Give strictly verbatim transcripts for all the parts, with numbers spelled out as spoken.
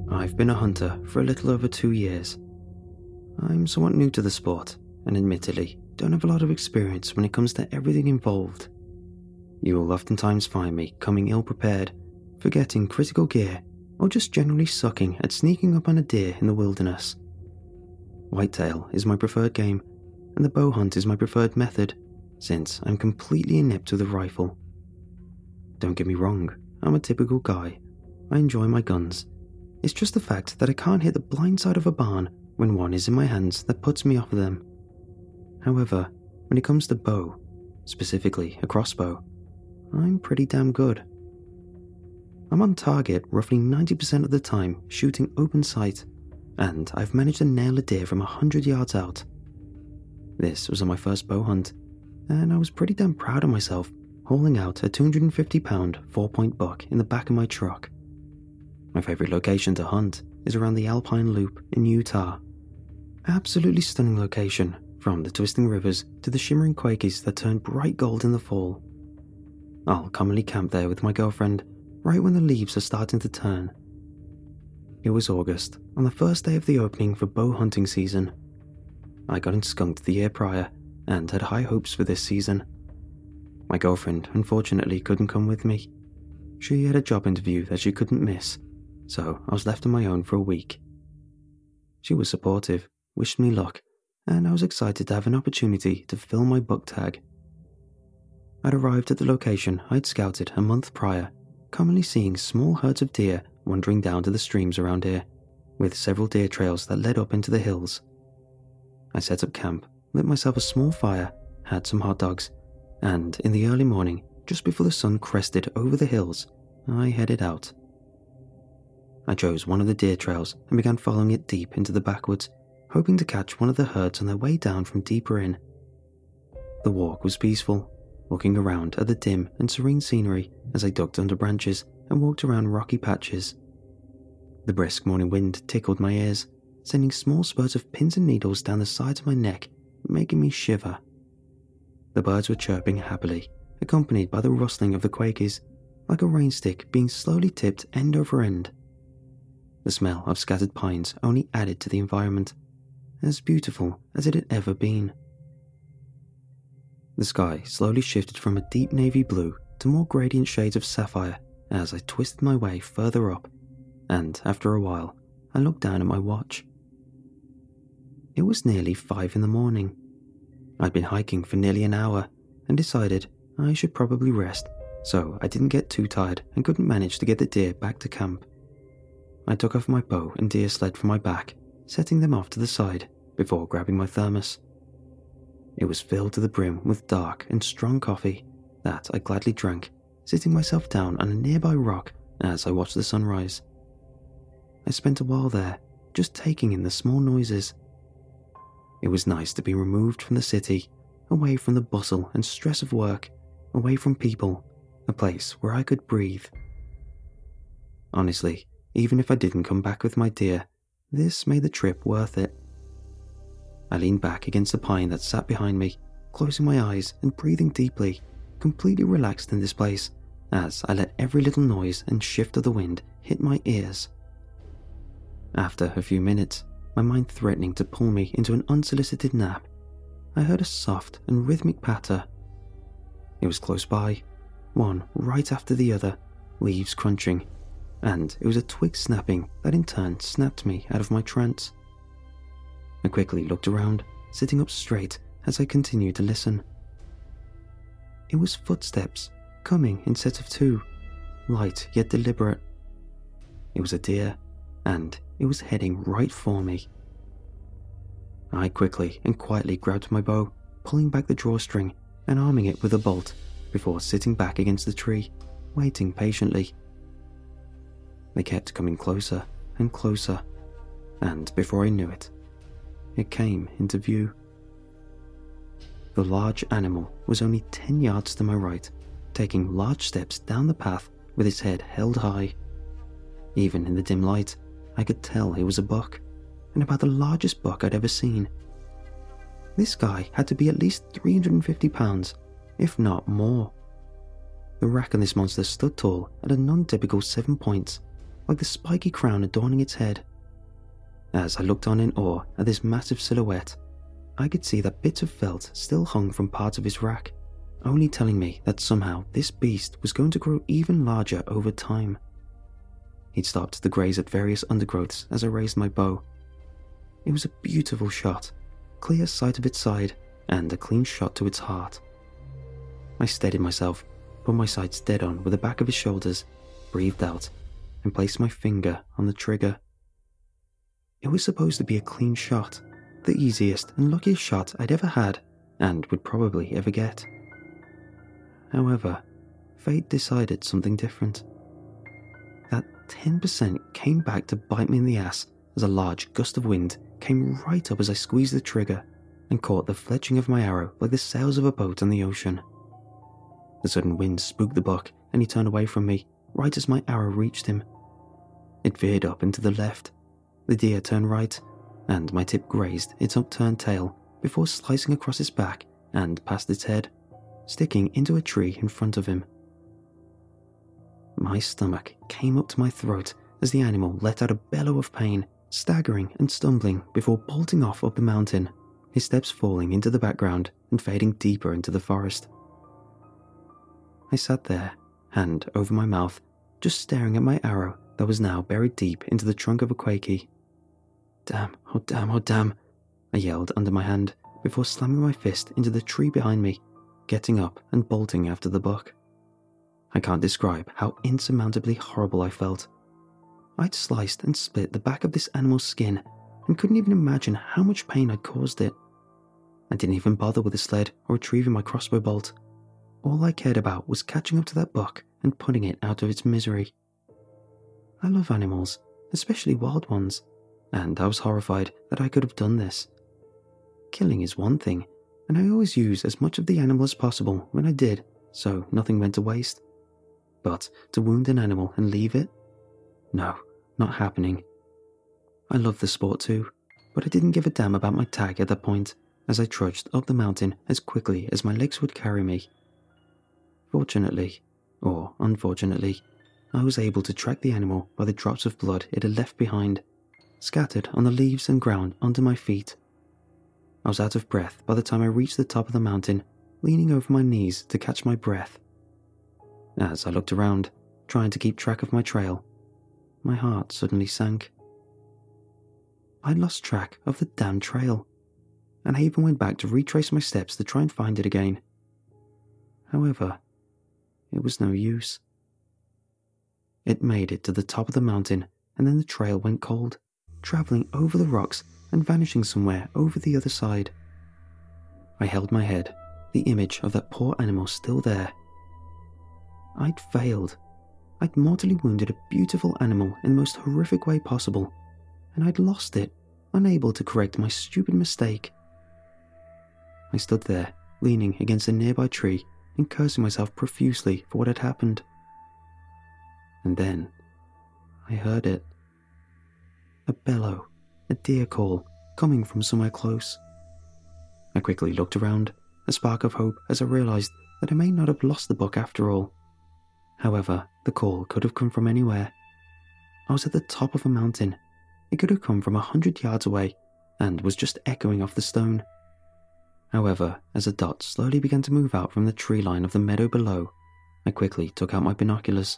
I've been a hunter for a little over two years. I'm somewhat new to the sport, and admittedly, don't have a lot of experience when it comes to everything involved. You will oftentimes find me coming ill-prepared, forgetting critical gear, or just generally sucking at sneaking up on a deer in the wilderness. Whitetail is my preferred game, and the bow hunt is my preferred method, since I'm completely inept with a rifle. Don't get me wrong, I'm a typical guy. I enjoy my guns. It's just the fact that I can't hit the blind side of a barn when one is in my hands that puts me off of them. However, when it comes to bow, specifically a crossbow, I'm pretty damn good. I'm on target roughly ninety percent of the time shooting open sight, and I've managed to nail a deer from one hundred yards out. This was on my first bow hunt, and I was pretty damn proud of myself hauling out a two hundred fifty pound four-point buck in the back of my truck. My favourite location to hunt is around the Alpine Loop in Utah. Absolutely stunning location, from the twisting rivers to the shimmering quakies that turn bright gold in the fall. I'll commonly camp there with my girlfriend right when the leaves are starting to turn. It was August, on the first day of the opening for bow hunting season. I got skunked the year prior and had high hopes for this season. My girlfriend unfortunately couldn't come with me. She had a job interview that she couldn't miss, so I was left on my own for a week. She was supportive, wished me luck, and I was excited to have an opportunity to fill my buck tag. I'd arrived at the location I'd scouted a month prior, commonly seeing small herds of deer wandering down to the streams around here, with several deer trails that led up into the hills. I set up camp, lit myself a small fire, had some hot dogs, and in the early morning, just before the sun crested over the hills, I headed out. I chose one of the deer trails and began following it deep into the backwoods, hoping to catch one of the herds on their way down from deeper in. The walk was peaceful, looking around at the dim and serene scenery as I ducked under branches and walked around rocky patches. The brisk morning wind tickled my ears, sending small spurts of pins and needles down the sides of my neck, making me shiver. The birds were chirping happily, accompanied by the rustling of the quakies, like a rainstick being slowly tipped end over end. The smell of scattered pines only added to the environment, as beautiful as it had ever been. The sky slowly shifted from a deep navy blue to more gradient shades of sapphire as I twisted my way further up, and after a while, I looked down at my watch. It was nearly five in the morning. I'd been hiking for nearly an hour and decided I should probably rest, so I didn't get too tired and couldn't manage to get the deer back to camp. I took off my bow and deer sled from my back, setting them off to the side before grabbing my thermos. It was filled to the brim with dark and strong coffee that I gladly drank, sitting myself down on a nearby rock as I watched the sunrise. I spent a while there, just taking in the small noises. It was nice to be removed from the city, away from the bustle and stress of work, away from people, a place where I could breathe. Honestly, even if I didn't come back with my deer, this made the trip worth it. I leaned back against the pine that sat behind me, closing my eyes and breathing deeply, completely relaxed in this place, as I let every little noise and shift of the wind hit my ears. After a few minutes, my mind threatening to pull me into an unsolicited nap, I heard a soft and rhythmic patter. It was close by, one right after the other, leaves crunching, and it was a twig snapping that in turn snapped me out of my trance. I quickly looked around, sitting up straight as I continued to listen. It was footsteps, coming in sets of two, light yet deliberate. It was a deer, and it was heading right for me. I quickly and quietly grabbed my bow, pulling back the drawstring and arming it with a bolt before sitting back against the tree, waiting patiently. They kept coming closer and closer, and before I knew it, it came into view. The large animal was only ten yards to my right, taking large steps down the path with its head held high. Even in the dim light, I could tell it was a buck, and about the largest buck I'd ever seen. This guy had to be at least three hundred fifty pounds, if not more. The rack on this monster stood tall at a non-typical seven points, like the spiky crown adorning its head. As I looked on in awe at this massive silhouette, I could see that bits of felt still hung from parts of his rack, only telling me that somehow this beast was going to grow even larger over time. He'd stopped to graze at various undergrowths as I raised my bow. It was a beautiful shot, clear sight of its side, and a clean shot to its heart. I steadied myself, put my sights dead on with the back of his shoulders, breathed out, and placed my finger on the trigger. It was supposed to be a clean shot, the easiest and luckiest shot I'd ever had, and would probably ever get. However, fate decided something different. That ten percent came back to bite me in the ass as a large gust of wind came right up as I squeezed the trigger and caught the fletching of my arrow like the sails of a boat on the ocean. The sudden wind spooked the buck and he turned away from me right as my arrow reached him. It veered up into the left, the deer turned right, and my tip grazed its upturned tail before slicing across its back and past its head, sticking into a tree in front of him. My stomach came up to my throat as the animal let out a bellow of pain, staggering and stumbling before bolting off up the mountain, his steps falling into the background and fading deeper into the forest. I sat there, hand over my mouth, just staring at my arrow that was now buried deep into the trunk of a quakey. Damn, oh damn, oh damn, I yelled under my hand before slamming my fist into the tree behind me, getting up and bolting after the buck. I can't describe how insurmountably horrible I felt. I'd sliced and split the back of this animal's skin and couldn't even imagine how much pain I'd caused it. I didn't even bother with the sled or retrieving my crossbow bolt. All I cared about was catching up to that buck and putting it out of its misery. I love animals, especially wild ones, and I was horrified that I could have done this. Killing is one thing, and I always use as much of the animal as possible when I did, so nothing went to waste. But to wound an animal and leave it? No, not happening. I love the sport too, but I didn't give a damn about my tag at that point as I trudged up the mountain as quickly as my legs would carry me. Fortunately, or unfortunately, I was able to track the animal by the drops of blood it had left behind, scattered on the leaves and ground under my feet. I was out of breath by the time I reached the top of the mountain, leaning over my knees to catch my breath. As I looked around, trying to keep track of my trail, my heart suddenly sank. I'd lost track of the damn trail, and I even went back to retrace my steps to try and find it again. However, it was no use. It made it to the top of the mountain, and then the trail went cold, travelling over the rocks and vanishing somewhere over the other side. I held my head, the image of that poor animal still there. I'd failed. I'd mortally wounded a beautiful animal in the most horrific way possible, and I'd lost it, unable to correct my stupid mistake. I stood there, leaning against a nearby tree and cursing myself profusely for what had happened. And then, I heard it. A bellow, a deer call, coming from somewhere close. I quickly looked around, a spark of hope as I realized that I may not have lost the buck after all. However, the call could have come from anywhere. I was at the top of a mountain. It could have come from a hundred yards away and was just echoing off the stone. However, as a dot slowly began to move out from the tree line of the meadow below, I quickly took out my binoculars.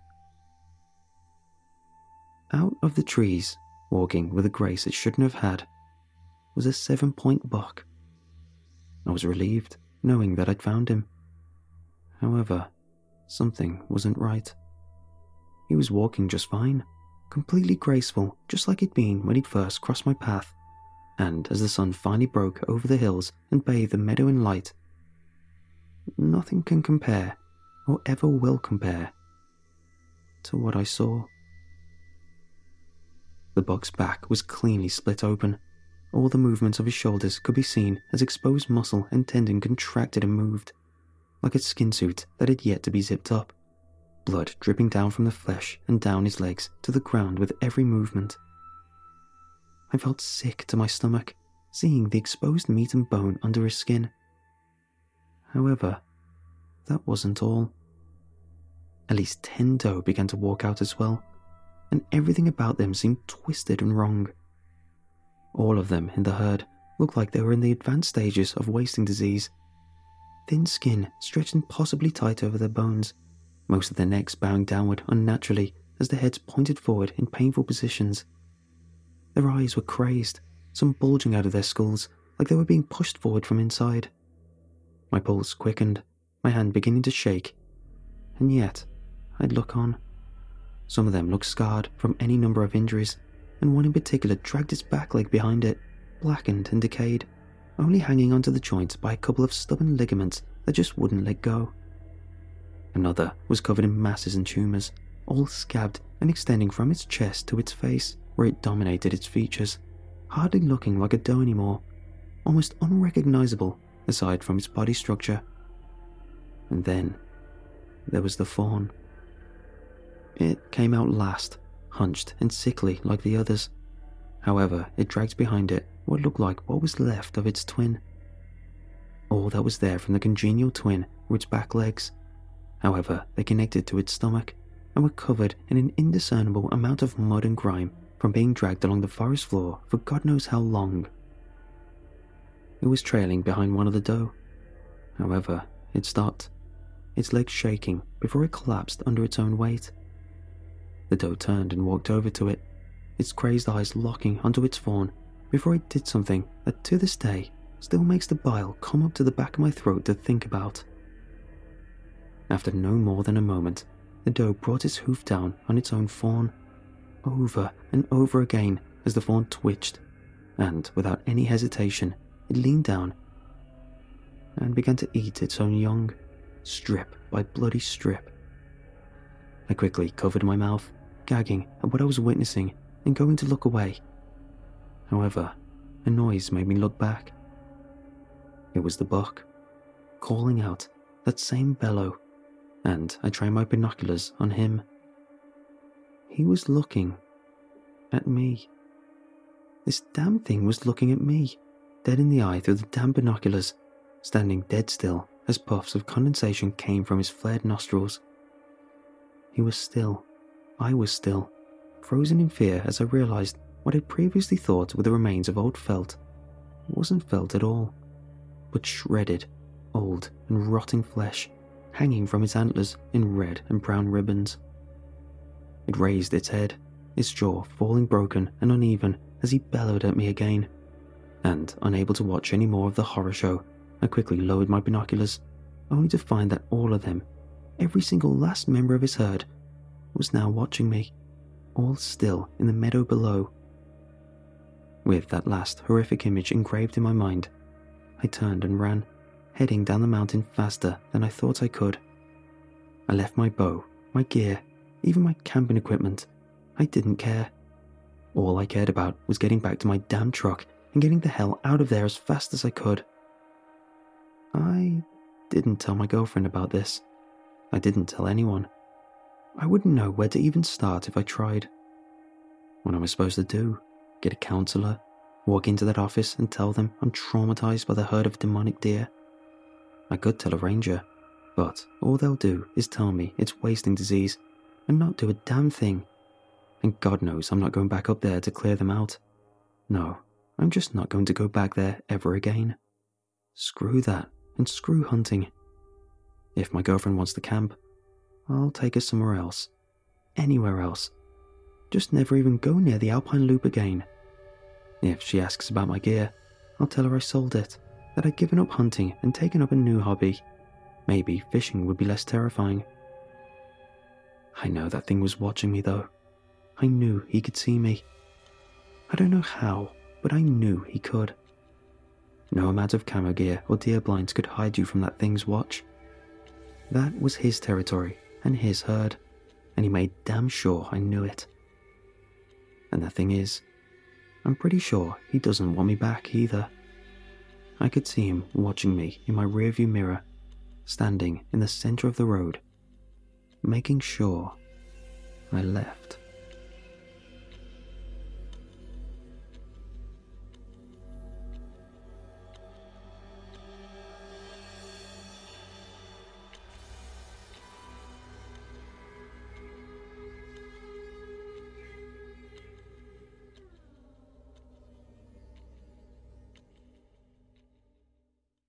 Out of the trees, walking with a grace it shouldn't have had, was a seven-point buck. I was relieved, knowing that I'd found him. However, something wasn't right. He was walking just fine, completely graceful, just like he'd been when he'd first crossed my path, and as the sun finally broke over the hills and bathed the meadow in light, nothing can compare, or ever will compare, to what I saw. The buck's back was cleanly split open. All the movements of his shoulders could be seen as exposed muscle and tendon contracted and moved, like a skin suit that had yet to be zipped up, blood dripping down from the flesh and down his legs to the ground with every movement. I felt sick to my stomach, seeing the exposed meat and bone under his skin. However, that wasn't all. At least ten doe began to walk out as well, and everything about them seemed twisted and wrong. All of them in the herd looked like they were in the advanced stages of wasting disease. Thin skin stretched impossibly tight over their bones, most of their necks bowing downward unnaturally as their heads pointed forward in painful positions. Their eyes were crazed, some bulging out of their skulls like they were being pushed forward from inside. My pulse quickened, my hand beginning to shake, and yet I'd look on. Some of them looked scarred from any number of injuries, and one in particular dragged its back leg behind it, blackened and decayed, only hanging onto the joint by a couple of stubborn ligaments that just wouldn't let go. Another was covered in masses and tumours, all scabbed and extending from its chest to its face, where it dominated its features, hardly looking like a doe anymore, almost unrecognisable aside from its body structure. And then there was the fawn. It came out last, hunched and sickly like the others. However, it dragged behind it what looked like what was left of its twin. All that was there from the congenial twin were its back legs. However, they connected to its stomach and were covered in an indiscernible amount of mud and grime from being dragged along the forest floor for God knows how long. It was trailing behind one of the doe. However, it stopped, its legs shaking before it collapsed under its own weight. The doe turned and walked over to it, its crazed eyes locking onto its fawn before it did something that to this day still makes the bile come up to the back of my throat to think about. After no more than a moment, the doe brought its hoof down on its own fawn, over and over again as the fawn twitched, and without any hesitation, it leaned down and began to eat its own young, strip by bloody strip. I quickly covered my mouth, gagging at what I was witnessing and going to look away. However, a noise made me look back. It was the buck, calling out that same bellow, and I trained my binoculars on him. He was looking at me. This damn thing was looking at me, dead in the eye through the damn binoculars, standing dead still as puffs of condensation came from his flared nostrils. He was still. I was still, frozen in fear as I realized what I'd previously thought were the remains of old felt. It wasn't felt at all, but shredded, old and rotting flesh, hanging from its antlers in red and brown ribbons. It raised its head, its jaw falling broken and uneven as he bellowed at me again, and unable to watch any more of the horror show, I quickly lowered my binoculars, only to find that all of them, every single last member of his herd, was now watching me, all still in the meadow below. With that last horrific image engraved in my mind, I turned and ran, heading down the mountain faster than I thought I could. I left my bow, my gear, even my camping equipment. I didn't care. All I cared about was getting back to my damn truck and getting the hell out of there as fast as I could. I didn't tell my girlfriend about this. I didn't tell anyone. I wouldn't know where to even start if I tried. What am I supposed to do? Get a counselor? Walk into that office and tell them I'm traumatized by the herd of demonic deer? I could tell a ranger, but all they'll do is tell me it's wasting disease and not do a damn thing. And God knows I'm not going back up there to clear them out. No, I'm just not going to go back there ever again. Screw that, and screw hunting. If my girlfriend wants to camp, I'll take her somewhere else. Anywhere else. Just never even go near the Alpine Loop again. If she asks about my gear, I'll tell her I sold it, that I'd given up hunting and taken up a new hobby. Maybe fishing would be less terrifying. I know that thing was watching me though. I knew he could see me. I don't know how, but I knew he could. No amount of camo gear or deer blinds could hide you from that thing's watch. That was his territory and his herd, and he made damn sure I knew it. And the thing is, I'm pretty sure he doesn't want me back either. I could see him watching me in my rearview mirror, standing in the center of the road, making sure I left.